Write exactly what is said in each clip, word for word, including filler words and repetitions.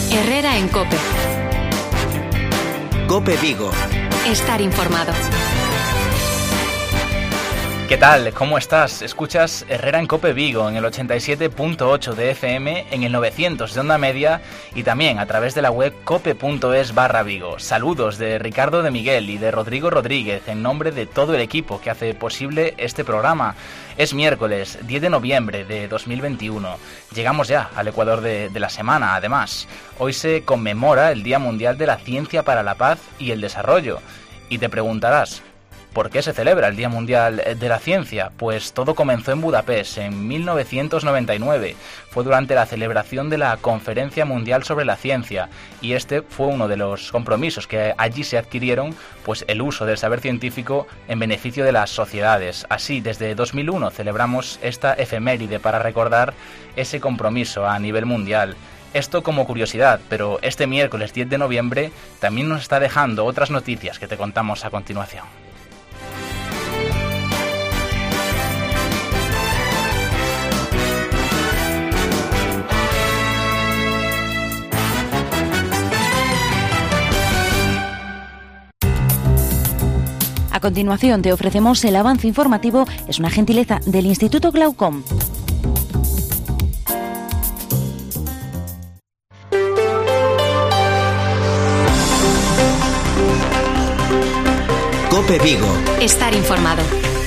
Herrera en COPE. COPE Vigo. Estar informado. ¿Qué tal? ¿Cómo estás? Escuchas Herrera en COPE Vigo en el ochenta y siete punto ocho de F M, en el novecientos de onda media y también a través de la web cope.es barra Vigo. Saludos de Ricardo de Miguel y de Rodrigo Rodríguez en nombre de todo el equipo que hace posible este programa. Es miércoles diez de noviembre de dos mil veintiuno. Llegamos ya al ecuador de, de la semana, además. Hoy se conmemora el Día Mundial de la Ciencia para la Paz y el Desarrollo. Y te preguntarás, ¿por qué se celebra el Día Mundial de la Ciencia? Pues todo comenzó en Budapest en mil novecientos noventa y nueve. Fue durante la celebración de la Conferencia Mundial sobre la Ciencia y este fue uno de los compromisos que allí se adquirieron, pues el uso del saber científico en beneficio de las sociedades. Así, desde dos mil uno celebramos esta efeméride para recordar ese compromiso a nivel mundial. Esto como curiosidad, pero este miércoles diez de noviembre también nos está dejando otras noticias que te contamos a continuación. A continuación te ofrecemos el avance informativo, es una gentileza del Instituto Glaucom. COPE Vigo. Estar informado.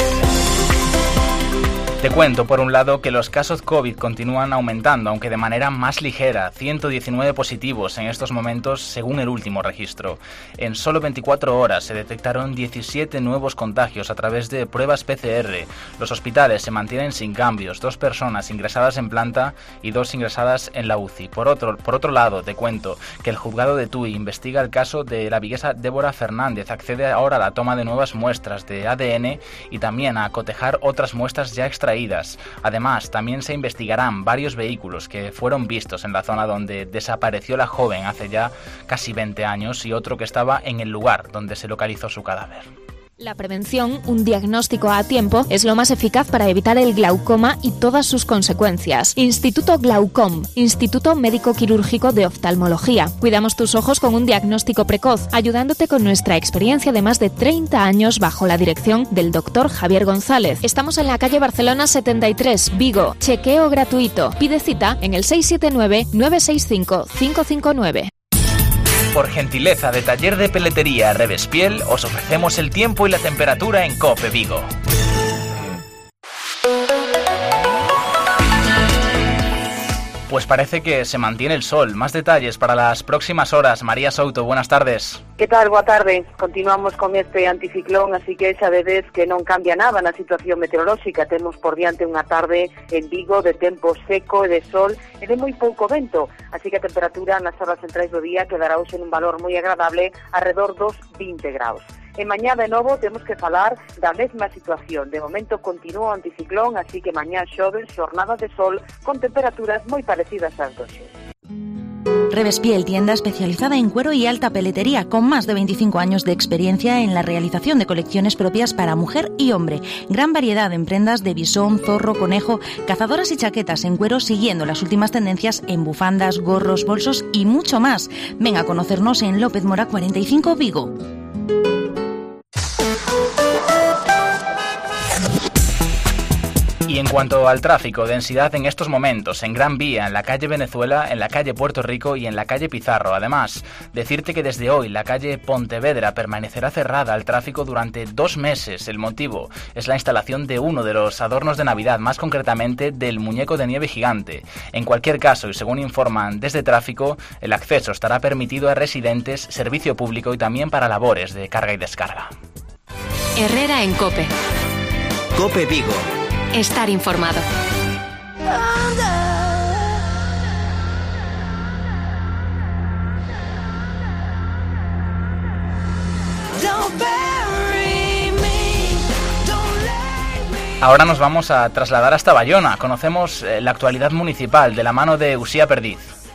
Te cuento, por un lado, que los casos COVID continúan aumentando, aunque de manera más ligera. ciento diecinueve positivos en estos momentos, según el último registro. En solo veinticuatro horas se detectaron diecisiete nuevos contagios a través de pruebas P C R. Los hospitales se mantienen sin cambios, dos personas ingresadas en planta y dos ingresadas en la U C I. Por otro, por otro lado, te cuento que el juzgado de Tui investiga el caso de la viguesa Débora Fernández. Accede ahora a la toma de nuevas muestras de A D N y también a cotejar otras muestras ya extraídas. Además, también se investigarán varios vehículos que fueron vistos en la zona donde desapareció la joven hace ya casi veinte años y otro que estaba en el lugar donde se localizó su cadáver. La prevención, un diagnóstico a tiempo, es lo más eficaz para evitar el glaucoma y todas sus consecuencias. Instituto Glaucom, Instituto Médico Quirúrgico de Oftalmología. Cuidamos tus ojos con un diagnóstico precoz, ayudándote con nuestra experiencia de más de treinta años bajo la dirección del doctor Javier González. Estamos en la calle Barcelona setenta y tres, Vigo. Chequeo gratuito. Pide cita en el seis siete nueve, nueve seis cinco, cinco cinco nueve. Por gentileza de Taller de Peletería Revespiel, os ofrecemos el tiempo y la temperatura en COPE Vigo. Pues parece que se mantiene el sol. Más detalles para las próximas horas. María Souto, buenas tardes. Que tal? Boa tarde. Continuamos con este anticiclón, así que sabedes que non cambia nada na situación meteorolóxica. Temos por diante unha tarde en Vigo de tempo seco e de sol e de moi pouco vento, así que a temperatura nas horas centrais do día quedará hoxe en un valor moi agradable, alrededor dos vinte graus. E mañá de novo temos que falar da mesma situación. De momento continúa o anticiclón, así que mañá xoves, xornada de sol con temperaturas moi parecidas ás doxe. Revespiel, tienda especializada en cuero y alta peletería, con más de veinticinco años de experiencia en la realización de colecciones propias para mujer y hombre. Gran variedad en prendas de bisón, zorro, conejo, cazadoras y chaquetas en cuero, siguiendo las últimas tendencias en bufandas, gorros, bolsos y mucho más. Ven a conocernos en López Mora cuarenta y cinco, Vigo. Y en cuanto al tráfico, densidad en estos momentos en Gran Vía, en la calle Venezuela, en la calle Puerto Rico y en la calle Pizarro. Además, decirte que desde hoy la calle Pontevedra permanecerá cerrada al tráfico durante dos meses. El motivo es la instalación de uno de los adornos de Navidad, más concretamente del muñeco de nieve gigante. En cualquier caso, y según informan desde tráfico, el acceso estará permitido a residentes, servicio público y también para labores de carga y descarga. Herrera en COPE. COPE Vigo. Estar informado. Ahora nos vamos a trasladar hasta Bayona. Conocemos eh, la actualidad municipal de la mano de Usía Perdiz.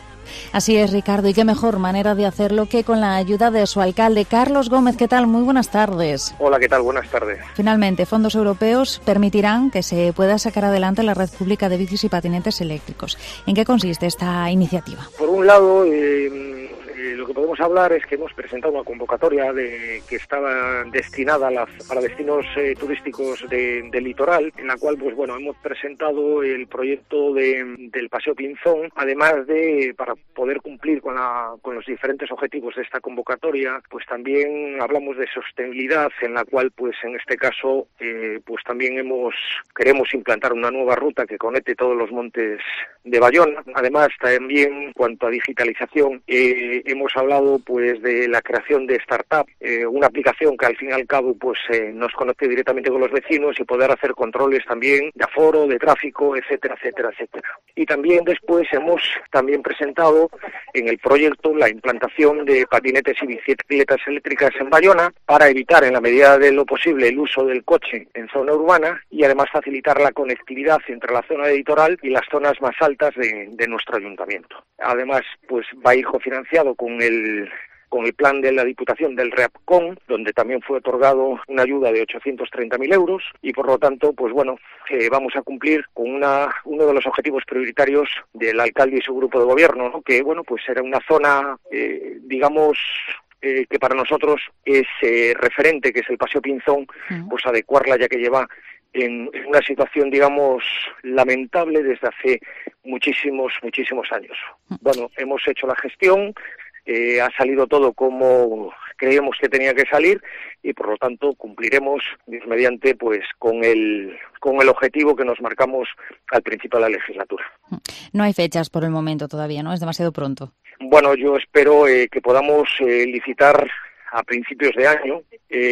Así es, Ricardo, y qué mejor manera de hacerlo que con la ayuda de su alcalde, Carlos Gómez. ¿Qué tal? Muy buenas tardes. Hola, ¿qué tal? Buenas tardes. Finalmente, fondos europeos permitirán que se pueda sacar adelante la red pública de bicis y patinetes eléctricos. ¿En qué consiste esta iniciativa? Por un lado, eh, eh, lo que podemos hablar es que hemos presentado una convocatoria de, que estaba destinada a las, para destinos eh, turísticos de, del litoral, en la cual, pues bueno, hemos presentado el proyecto de, del Paseo Pinzón, además de, para poder cumplir con, la, con los diferentes objetivos de esta convocatoria, pues también hablamos de sostenibilidad, en la cual, pues en este caso, eh, pues también hemos queremos implantar una nueva ruta que conecte todos los montes de Bayona. Además, también en cuanto a digitalización, eh, hemos hablado pues de la creación de Startup, eh, una aplicación que al fin y al cabo pues eh, nos conecte directamente con los vecinos y poder hacer controles también de aforo, de tráfico, etcétera, etcétera, etcétera. Y también después hemos también presentado en el proyecto la implantación de patinetes y bicicletas eléctricas en Bayona para evitar en la medida de lo posible el uso del coche en zona urbana y además facilitar la conectividad entre la zona de litoral y las zonas más altas de, de nuestro ayuntamiento. Además, pues va a ir cofinanciado con el con el plan de la Diputación del REAPCON, donde también fue otorgado una ayuda de ochocientos treinta mil euros y por lo tanto, pues bueno, eh, vamos a cumplir con una uno de los objetivos prioritarios del alcalde y su grupo de gobierno, ¿no? Que bueno, pues era una zona, eh, digamos, Eh, que para nosotros es eh, referente, que es el Paseo Pinzón, pues adecuarla ya que lleva en, en una situación, digamos, lamentable desde hace muchísimos, muchísimos años. Bueno, hemos hecho la gestión, eh, ha salido todo como creíamos que tenía que salir y por lo tanto cumpliremos, Dios mediante, pues con el con el objetivo que nos marcamos al principio de la legislatura. No hay fechas por el momento todavía, ¿no? Es demasiado pronto. Bueno, yo espero eh, que podamos eh, licitar a principios de año,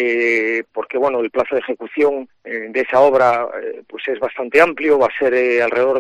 eh, porque bueno, el plazo de ejecución eh, de esa obra eh, pues es bastante amplio, va a ser eh, alrededor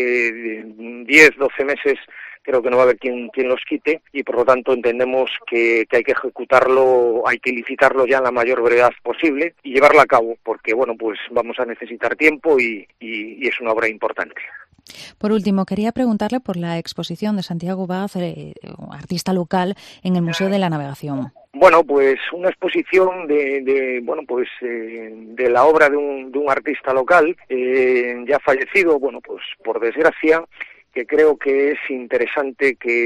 de diez, doce meses. Creo que no va a haber quien, quien los quite y por lo tanto entendemos que, que hay que ejecutarlo, hay que licitarlo ya en la mayor brevedad posible y llevarlo a cabo, porque bueno, pues vamos a necesitar tiempo y, y, y es una obra importante. Por último, quería preguntarle por la exposición de Santiago Baz, eh, artista local, en el Museo de la Navegación. Bueno, pues una exposición de, de bueno, pues eh, de la obra de un, de un artista local eh, ya fallecido, bueno, pues por desgracia, que creo que es interesante que,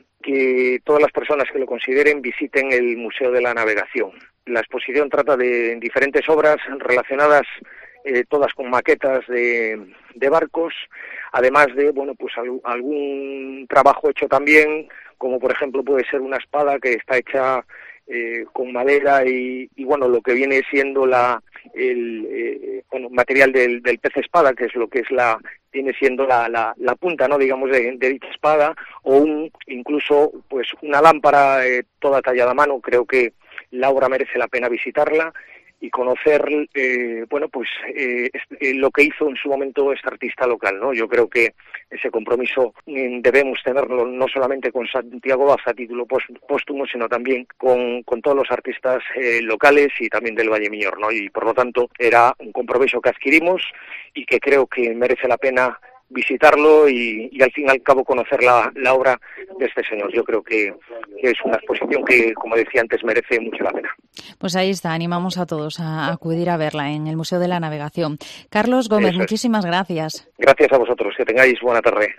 que todas las personas que lo consideren visiten el Museo de la Navegación. La exposición trata de diferentes obras relacionadas eh, todas con maquetas de, de barcos, además de bueno pues al, algún trabajo hecho también, como por ejemplo puede ser una espada que está hecha eh, con madera y, y bueno lo que viene siendo la el eh, bueno, material del, del pez espada, que es lo que es la viene siendo la, la, la punta, no digamos de, de dicha espada, o un incluso pues una lámpara eh, toda tallada a mano. Creo que la obra merece la pena visitarla y conocer eh, bueno pues eh, eh, lo que hizo en su momento este artista local, ¿no? Yo creo que ese compromiso eh, debemos tenerlo no solamente con Santiago Baz a título póstumo, sino también con, con todos los artistas eh, locales y también del Valle Miñor, ¿no? Y por lo tanto era un compromiso que adquirimos y que creo que merece la pena visitarlo y, y al fin y al cabo conocer la, la obra de este señor. Yo creo que, que es una exposición que, como decía antes, merece mucho la pena. Pues ahí está, animamos a todos a acudir a verla en el Museo de la Navegación. Carlos Gómez, Eso es. Muchísimas gracias. Gracias a vosotros, que tengáis buena tarde.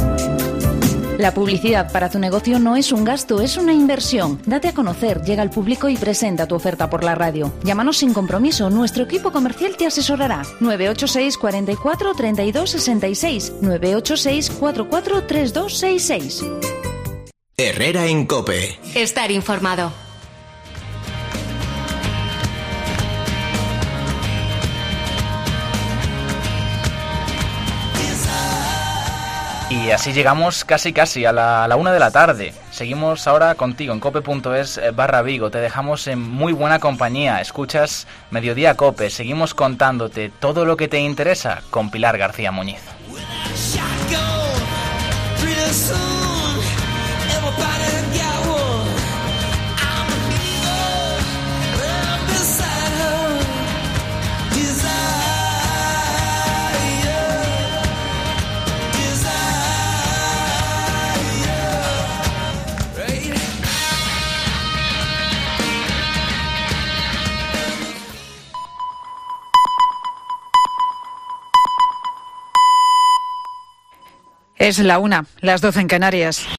La publicidad para tu negocio no es un gasto, es una inversión. Date a conocer, llega al público y presenta tu oferta por la radio. Llámanos sin compromiso, nuestro equipo comercial te asesorará. nueve ocho seis, cuatro cuatro, tres dos seis seis, nueve ocho seis, cuatro cuatro, tres dos seis seis. Herrera en COPE. Estar informado. Y así llegamos casi casi a la, a la una de la tarde. Seguimos ahora contigo en cope.es barra Vigo. Te dejamos en muy buena compañía. Escuchas Mediodía Cope. Seguimos contándote todo lo que te interesa con Pilar García Muñiz. Es la una, las doce en Canarias.